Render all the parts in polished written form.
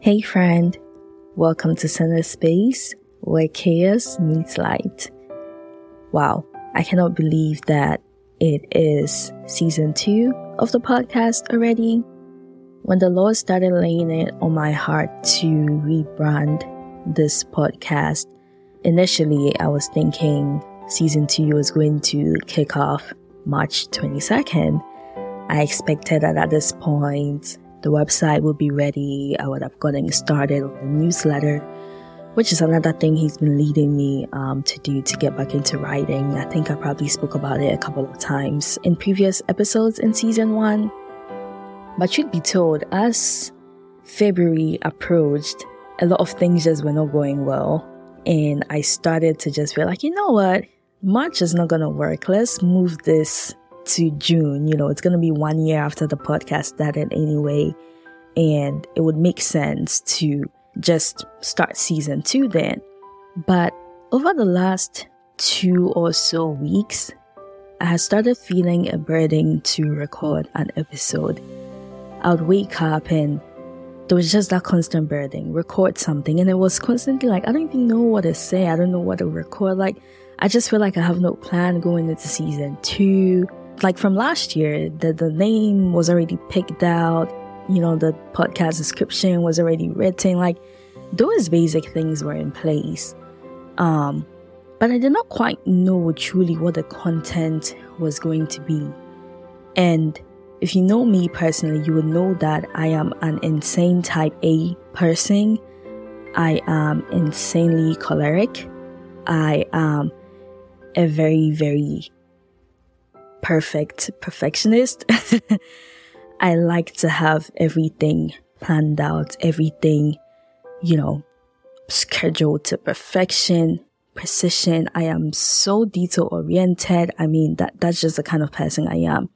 Hey friend, welcome to Center Space, where chaos meets light. Wow, I cannot believe that it is season 2 of the podcast already. When the Lord started laying it on my heart to rebrand this podcast, initially I was thinking season 2 was going to kick off March 22nd. I expected that at this point, the website would be ready. I would have gotten started on the newsletter, which is another thing he's been leading me to do to get back into writing. I think I probably spoke about it a couple of times in previous episodes in season 1. But truth be told, as February approached, a lot of things just were not going well. And I started to just feel like, you know what? March is not going to work. Let's move this to June. It's going to be 1 year after the podcast started anyway, and it would make sense to just start season 2 then. But over the last 2 or so weeks, I had started feeling a burden to record an episode. I would wake up and there was just that constant burden, record something, and it was constantly like, I don't even know what to say, I don't know what to record. Like, I just feel like I have no plan going into season 2. Like from last year, the name was already picked out, the podcast description was already written, like those basic things were in place. But I did not quite know truly what the content was going to be. And if you know me personally, you would know that I am an insane type A person. I am insanely choleric. I am a very, very perfectionist. I like to have everything planned out, everything, scheduled to perfection, precision. I am so detail oriented. I mean, that's just the kind of person I am.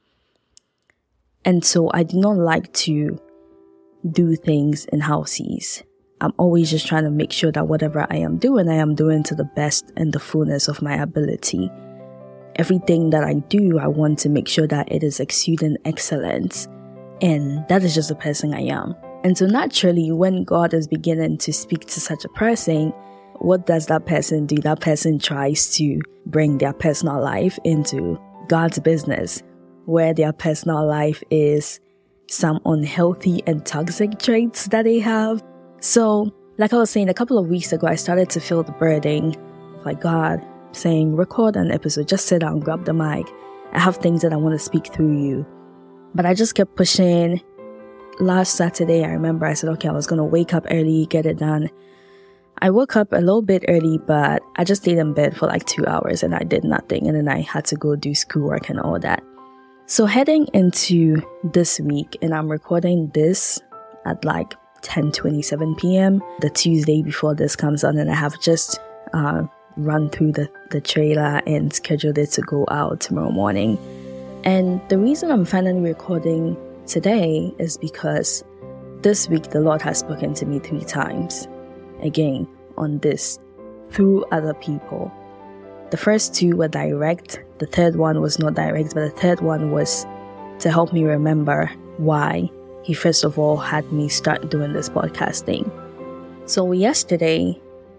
And so I do not like to do things in halfsies. I'm always just trying to make sure that whatever I am doing to the best and the fullness of my ability. Everything that I do, I want to make sure that it is exuding excellence. And that is just the person I am. And so naturally, when God is beginning to speak to such a person, what does that person do? That person tries to bring their personal life into God's business, where their personal life is some unhealthy and toxic traits that they have. So, like I was saying, a couple of weeks ago, I started to feel the burden of like, God saying, record an episode, just sit down, grab the mic. I have things that I want to speak through you. But I just kept pushing. Last Saturday, I remember I said, okay, I was going to wake up early, get it done. I woke up a little bit early, but I just stayed in bed for like 2 hours and I did nothing. And then I had to go do schoolwork and all that. So heading into this week, and I'm recording this at like 10:27 p.m. the Tuesday before this comes on, and I have just run through the trailer and scheduled it to go out tomorrow morning. And the reason I'm finally recording today is because this week the Lord has spoken to me 3 times again on this through other people. The first 2 were direct, the third one was not direct, but the third one was to help me remember why he first of all had me start doing this podcast thing. So yesterday,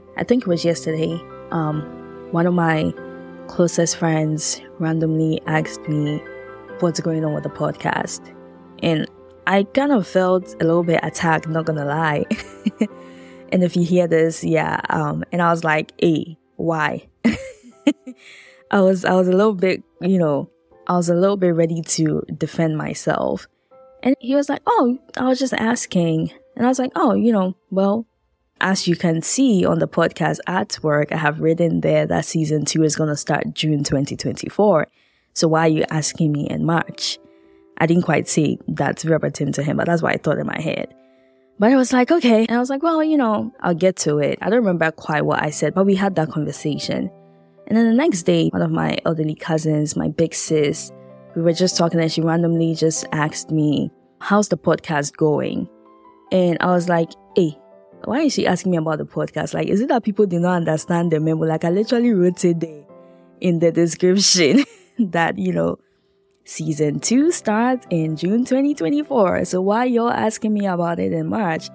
one of my closest friends randomly asked me what's going on with the podcast. And I kind of felt a little bit attacked, not gonna lie. And if you hear this, and I was like, hey, why? I was a little bit, ready to defend myself. And he was like, oh, I was just asking. And I was like, oh, well, as you can see on the podcast artwork, I have written there that season 2 is going to start June 2024. So why are you asking me in March? I didn't quite say that verbatim to him, but that's what I thought in my head. But I was like, okay. And I was like, well, I'll get to it. I don't remember quite what I said, but we had that conversation. And then the next day, one of my elderly cousins, my big sis, we were just talking and she randomly just asked me, how's the podcast going? And I was like, hey, why is she asking me about the podcast? Like, is it that people did not understand the memo? Like, I literally wrote it there in the description that, season 2 starts in June 2024. So why y'all asking me about it in March?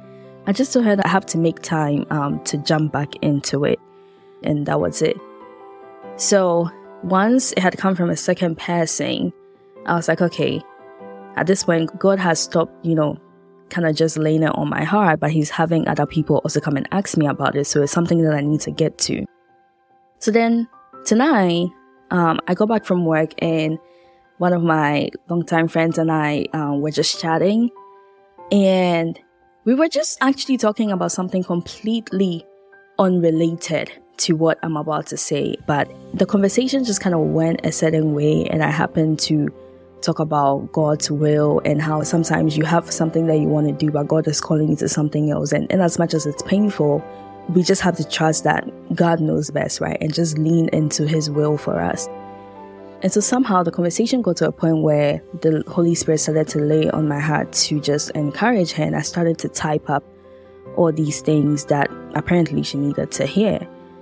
I just told her that I have to make time to jump back into it. And that was it. So once it had come from a second person, I was like, okay, at this point, God has stopped, kind of just laying it on my heart, but he's having other people also come and ask me about it. So it's something that I need to get to. So then tonight, I got back from work and one of my longtime friends and I were just chatting, and we were just actually talking about something completely unrelated to what I'm about to say. But the conversation just kind of went a certain way, and I happened to talk about God's will and how sometimes you have something that you want to do, but God is calling you to something else. And as much as it's painful, we just have to trust that God knows best, right? And just lean into his will for us. And so somehow the conversation got to a point where the Holy Spirit started to lay on my heart to just encourage her. And I started to type up all these things that apparently she needed to hear.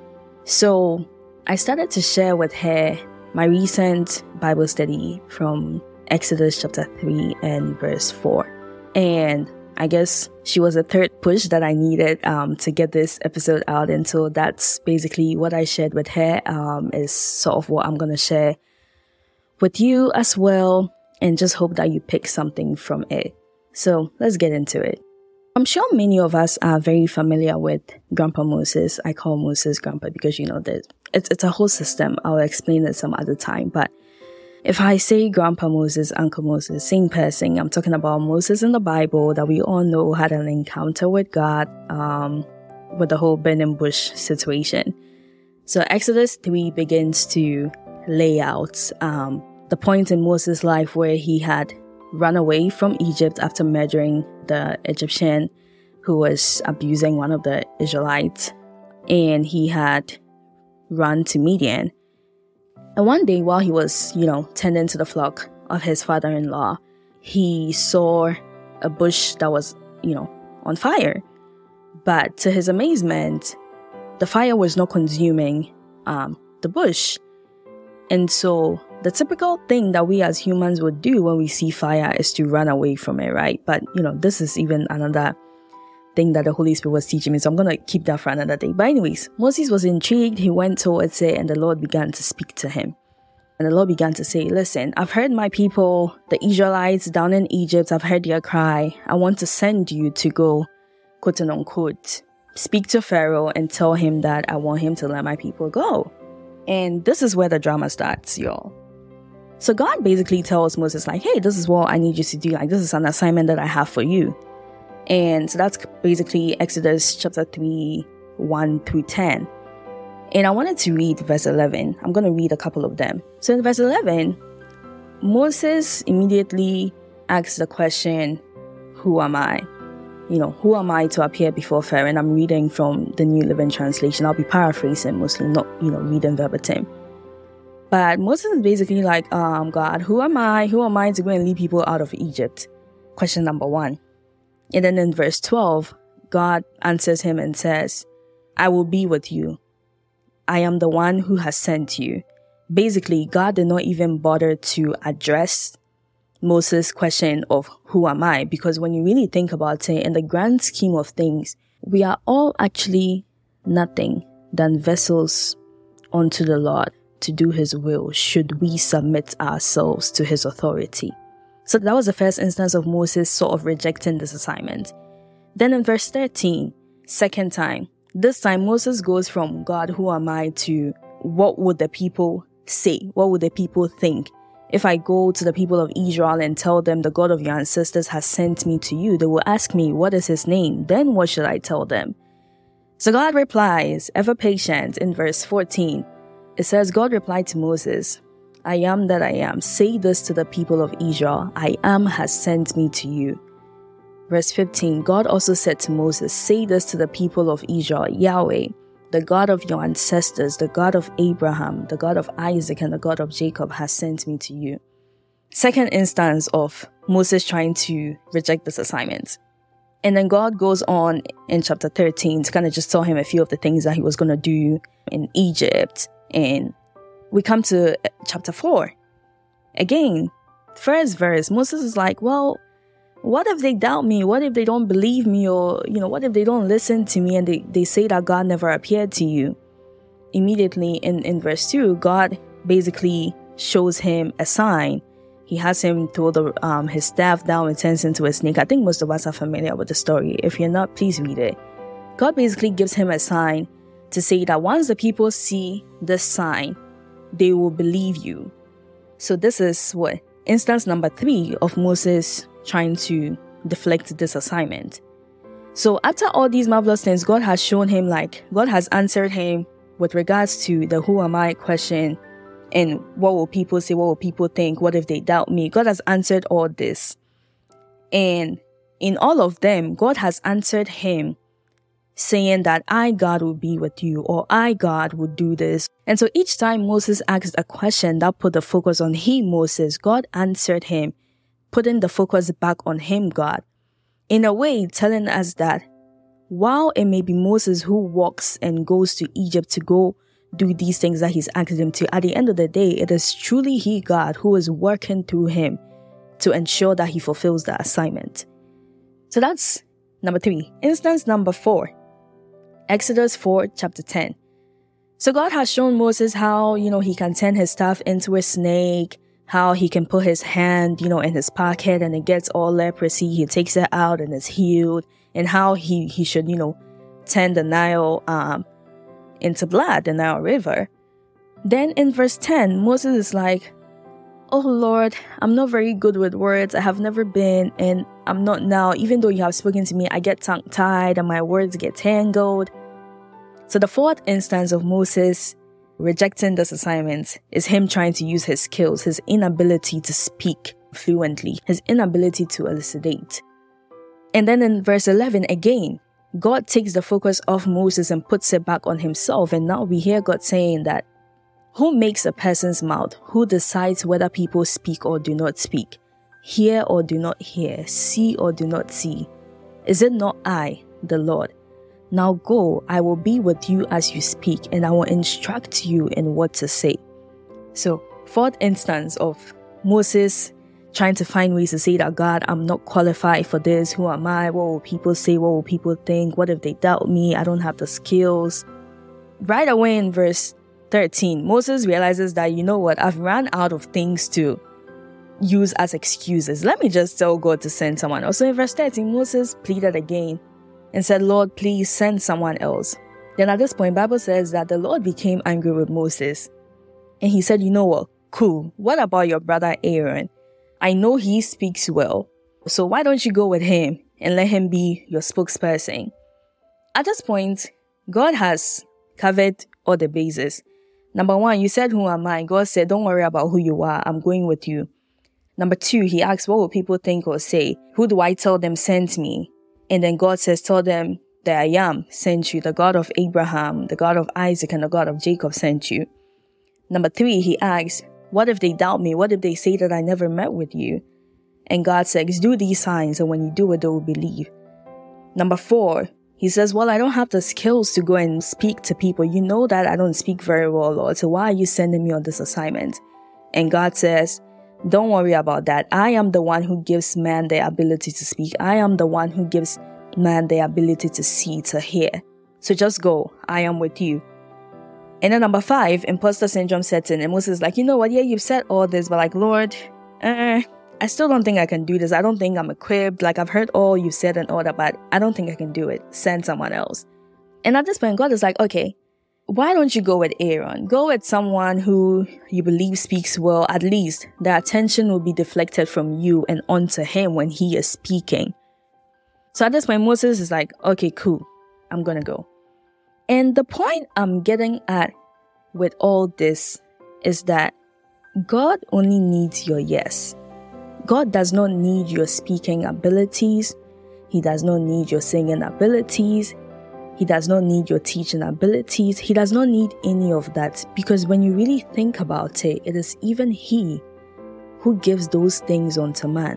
So I started to share with her my recent Bible study from Exodus chapter 3 and verse 4. And I guess she was a third push that I needed to get this episode out. And so that's basically what I shared with her, is sort of what I'm going to share with you as well, and just hope that you pick something from it. So let's get into it. I'm sure many of us are very familiar with Grandpa Moses. I call Moses Grandpa because, it's a whole system. I'll explain it some other time. But if I say Grandpa Moses, Uncle Moses, same person, I'm talking about Moses in the Bible that we all know had an encounter with God with the whole burning bush situation. So Exodus 3 begins to lay out the point in Moses' life where he had run away from Egypt after murdering the Egyptian who was abusing one of the Israelites, and he had run to Midian. And one day while he was, tending to the flock of his father-in-law, he saw a bush that was, on fire. But to his amazement, the fire was not consuming the bush. And so the typical thing that we as humans would do when we see fire is to run away from it, right? But, this is even another thing that the Holy Spirit was teaching me. So I'm going to keep that for another day. But anyways, Moses was intrigued. He went towards it, and the Lord began to speak to him. And the Lord began to say, listen, I've heard my people, the Israelites down in Egypt, I've heard their cry. I want to send you to go, quote unquote, speak to Pharaoh and tell him that I want him to let my people go. And this is where the drama starts, y'all. So God basically tells Moses, hey, this is what I need you to do. This is an assignment that I have for you. And so that's basically Exodus chapter 3, 1 through 10. And I wanted to read verse 11. I'm going to read a couple of them. So in verse 11, Moses immediately asks the question, who am I? Who am I to appear before Pharaoh? And I'm reading from the New Living Translation. I'll be paraphrasing mostly, not, reading verbatim. But Moses is basically like, God, who am I? Who am I to go and lead people out of Egypt? Question number 1. And then in verse 12, God answers him and says, I will be with you. I am the one who has sent you. Basically, God did not even bother to address Moses' question of who am I? Because when you really think about it, in the grand scheme of things, we are all actually nothing than vessels unto the Lord to do his will, should we submit ourselves to his authority. So that was the first instance of Moses sort of rejecting this assignment. Then in verse 13, second time, this time Moses goes from God, who am I, to what would the people say? What would the people think? If I go to the people of Israel and tell them the God of your ancestors has sent me to you, they will ask me, what is his name? Then what should I tell them? So God replies, ever patient, in verse 14. It says, God replied to Moses, I am that I am. Say this to the people of Israel. I am has sent me to you. Verse 15, God also said to Moses, say this to the people of Israel, Yahweh, the God of your ancestors, the God of Abraham, the God of Isaac, and the God of Jacob has sent me to you. Second instance of Moses trying to reject this assignment. And then God goes on in chapter 13 to kind of just tell him a few of the things that he was going to do in Egypt. And we come to chapter 4. Again, first verse, Moses is like, well, what if they doubt me? What if they don't believe me? Or, what if they don't listen to me and they say that God never appeared to you? Immediately in verse 2, God basically shows him a sign. He has him throw his staff down and turns into a snake. I think most of us are familiar with the story. If you're not, please read it. God basically gives him a sign to say that once the people see this sign, they will believe you. So this is instance number 3 of Moses trying to deflect this assignment. So after all these marvelous things, God has shown him, God has answered him with regards to the who am I question and what will people say, what will people think, what if they doubt me? God has answered all this. And in all of them, God has answered him saying that I, God, will be with you, or I, God, will do this. And so each time Moses asked a question that put the focus on him, Moses, God answered him, putting the focus back on him, God. In a way, telling us that while it may be Moses who walks and goes to Egypt to go do these things that he's asked him to, at the end of the day, it is truly he, God, who is working through him to ensure that he fulfills the assignment. So that's number 3. Instance number 4. Exodus 4, chapter 10. So God has shown Moses how, he can turn his staff into a snake, how he can put his hand, in his pocket and it gets all leprosy. He takes it out and it's healed, and how he should, turn the Nile into blood, the Nile River. Then in verse 10, Moses is like, oh Lord, I'm not very good with words. I have never been, and I'm not now. Even though you have spoken to me, I get tongue-tied and my words get tangled. So the 4th instance of Moses rejecting this assignment is him trying to use his skills, his inability to speak fluently, his inability to elucidate. And then in verse 11, again, God takes the focus off Moses and puts it back on himself. And now we hear God saying that, who makes a person's mouth? Who decides whether people speak or do not speak? Hear or do not hear? See or do not see? Is it not I, the Lord? Now go, I will be with you as you speak, and I will instruct you in what to say. So, 4th instance of Moses trying to find ways to say that, God, I'm not qualified for this. Who am I? What will people say? What will people think? What if they doubt me? I don't have the skills. Right away in verse 13, Moses realizes that, I've run out of things to use as excuses. Let me just tell God to send someone else. So in verse 13, Moses pleaded again and said, Lord, please send someone else. Then at this point, Bible says that the Lord became angry with Moses. And he said, cool. What about your brother Aaron? I know he speaks well. So why don't you go with him and let him be your spokesperson? At this point, God has covered all the bases. Number 1, you said, who am I? God said, don't worry about who you are. I'm going with you. Number 2, he asked, what will people think or say? Who do I tell them sent me? And then God says, tell them that I am sent you. The God of Abraham, the God of Isaac, and the God of Jacob sent you. Number 3, he asks, what if they doubt me? What if they say that I never met with you? And God says, do these signs, and when you do it, they will believe. Number 4, he says, well, I don't have the skills to go and speak to people. You know that I don't speak very well, Lord. So why are you sending me on this assignment? And God says, don't worry about that. I am the one who gives man the ability to speak. I am the one who gives man the ability to see, to hear. So just go. I am with you. And then number 5, imposter syndrome sets in. And Moses is like, yeah, you've said all this, but Lord, I still don't think I can do this. I don't think I'm equipped. I've heard all you said and all that, but I don't think I can do it. Send someone else. And at this point, God is like, okay, why don't you go with Aaron? Go with someone who you believe speaks well. At least the attention will be deflected from you and onto him when he is speaking. So at this point, Moses is like, okay, cool. I'm going to go. And the point I'm getting at with all this is that God only needs your yes. God does not need your speaking abilities. He does not need your singing abilities. He does not need your teaching abilities. He does not need any of that, because when you really think about it, it is even He who gives those things unto man.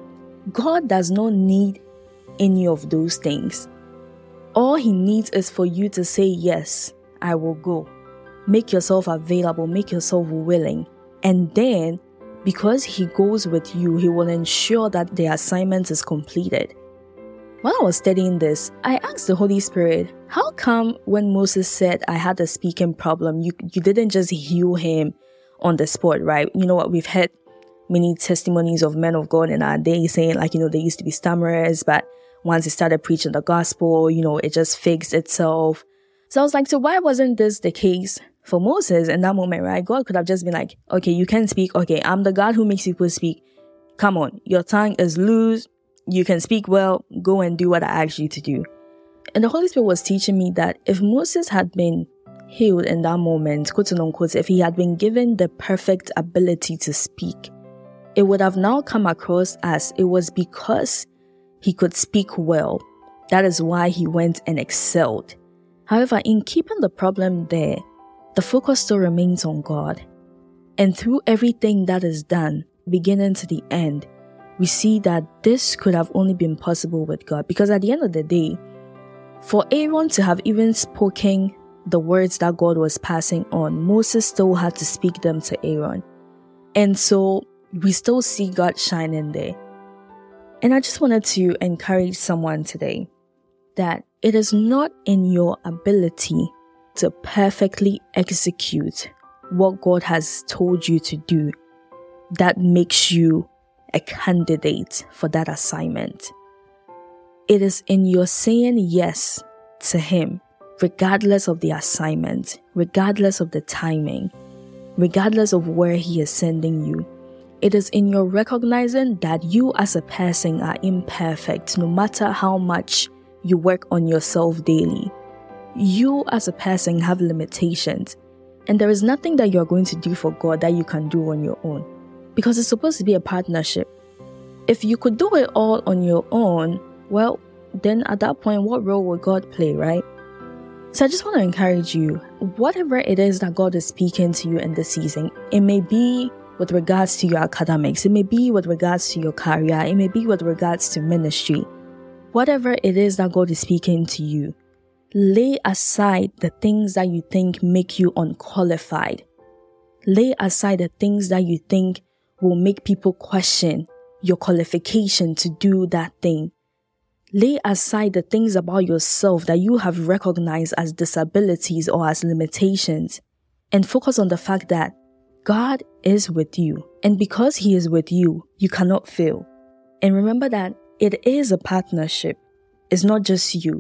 God does not need any of those things. All He needs is for you to say, yes, I will go. Make yourself available, make yourself willing. And then, because he goes with you, he will ensure that the assignment is completed. While I was studying this, I asked the Holy Spirit, how come when Moses said I had a speaking problem, you didn't just heal him on the spot, right? You know what, we've heard many testimonies of men of God in our day saying they used to be stammerers, but once they started preaching the gospel, it just fixed itself. So I was like, so why wasn't this the case for Moses in that moment, right? God could have just been like, okay, you can speak. Okay, I'm the God who makes people speak. Come on, your tongue is loose. You can speak well. Go and do what I asked you to do. And the Holy Spirit was teaching me that if Moses had been healed in that moment, quote unquote, if he had been given the perfect ability to speak, it would have now come across as it was because he could speak well. That is why he went and excelled. However, in keeping the problem there, the focus still remains on God. And through everything that is done, beginning to the end, we see that this could have only been possible with God. Because at the end of the day, for Aaron to have even spoken the words that God was passing on, Moses still had to speak them to Aaron. And so we still see God shining there. And I just wanted to encourage someone today that it is not in your ability to perfectly execute what God has told you to do that makes you a candidate for that assignment. It is in your saying yes to Him, regardless of the assignment, regardless of the timing, regardless of where He is sending you. It is in your recognizing that you as a person are imperfect, no matter how much you work on yourself daily. You as a person have limitations, and there is nothing that you're going to do for God that you can do on your own, because it's supposed to be a partnership. If you could do it all on your own, well, then at that point, what role will God play, right? So I just want to encourage you, whatever it is that God is speaking to you in this season, it may be with regards to your academics, it may be with regards to your career, it may be with regards to ministry. Whatever it is that God is speaking to you, lay aside the things that you think make you unqualified. Lay aside the things that you think will make people question your qualification to do that thing. Lay aside the things about yourself that you have recognized as disabilities or as limitations, and focus on the fact that God is with you. And because He is with you, you cannot fail. And remember that it is a partnership. It's not just you.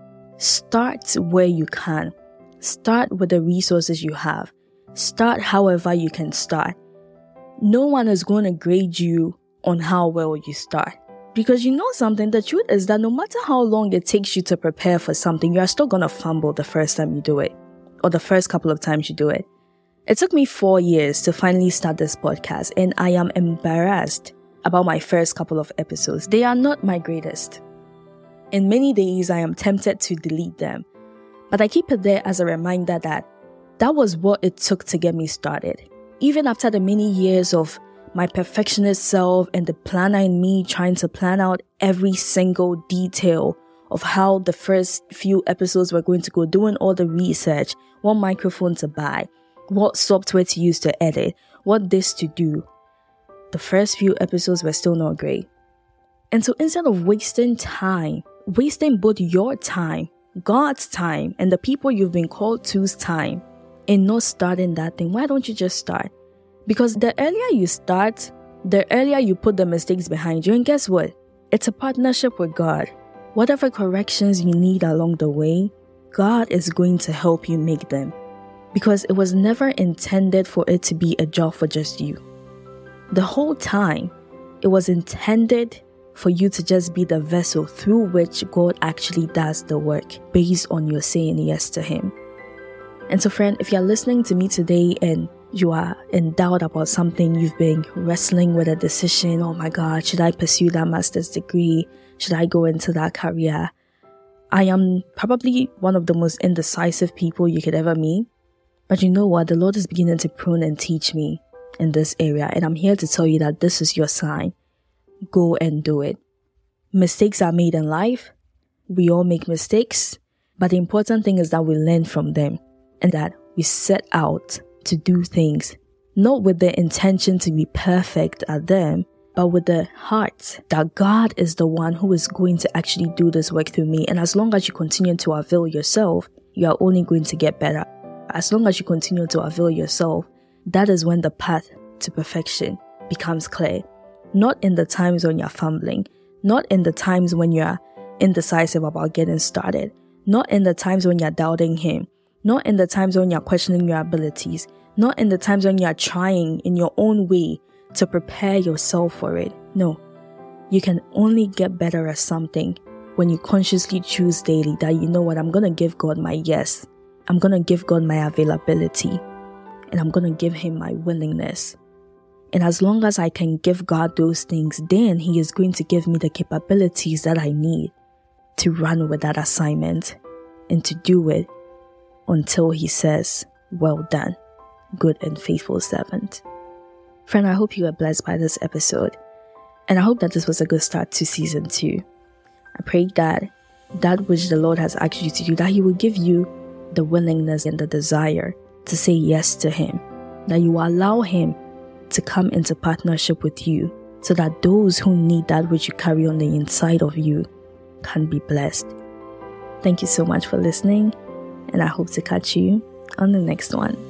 Start where you can. Start with the resources you have. Start however you can start. No one is going to grade you on how well you start. Because you know something, the truth is that no matter how long it takes you to prepare for something, you are still going to fumble the first time you do it, or the first couple of times you do it. It took me 4 years to finally start this podcast, and I am embarrassed about my first couple of episodes. They are not my greatest. In many days, I am tempted to delete them, but I keep it there as a reminder that that was what it took to get me started. Even after the many years of my perfectionist self and the planner in me trying to plan out every single detail of how the first few episodes were going to go, doing all the research, what microphone to buy, what software to use to edit, what this to do, the first few episodes were still not great. And so instead of wasting time, wasting both your time, God's time, and the people you've been called to's time in not starting that thing, why don't you just start? Because the earlier you start, the earlier you put the mistakes behind you. And guess what? It's a partnership with God. Whatever corrections you need along the way, God is going to help you make them. Because it was never intended for it to be a job for just you. The whole time, it was intended for you to just be the vessel through which God actually does the work based on your saying yes to Him. And so friend, if you're listening to me today and you are in doubt about something, you've been wrestling with a decision, oh my God, should I pursue that master's degree? Should I go into that career? I am probably one of the most indecisive people you could ever meet. But you know what? The Lord is beginning to prune and teach me in this area. And I'm here to tell you that this is your sign. Go and do it. Mistakes are made in life. We all make mistakes. But the important thing is that we learn from them and that we set out to do things not with the intention to be perfect at them, but with the heart that God is the one who is going to actually do this work through me. And as long as you continue to avail yourself, you are only going to get better. As long as you continue to avail yourself, that is when the path to perfection becomes clear. Not in the times when you're fumbling, not in the times when you're indecisive about getting started, not in the times when you're doubting Him, not in the times when you're questioning your abilities, not in the times when you're trying in your own way to prepare yourself for it. No, you can only get better at something when you consciously choose daily that, you know what, I'm going to give God my yes. I'm going to give God my availability. And I'm going to give Him my willingness. And as long as I can give God those things, then He is going to give me the capabilities that I need to run with that assignment and to do it until He says, well done, good and faithful servant. Friend, I hope you were blessed by this episode. And I hope that this was a good start to season 2. I pray that which the Lord has asked you to do, that He will give you the willingness and the desire to say yes to Him. That you will allow Him to come into partnership with you so that those who need that which you carry on the inside of you can be blessed. Thank you so much for listening, and I hope to catch you on the next one.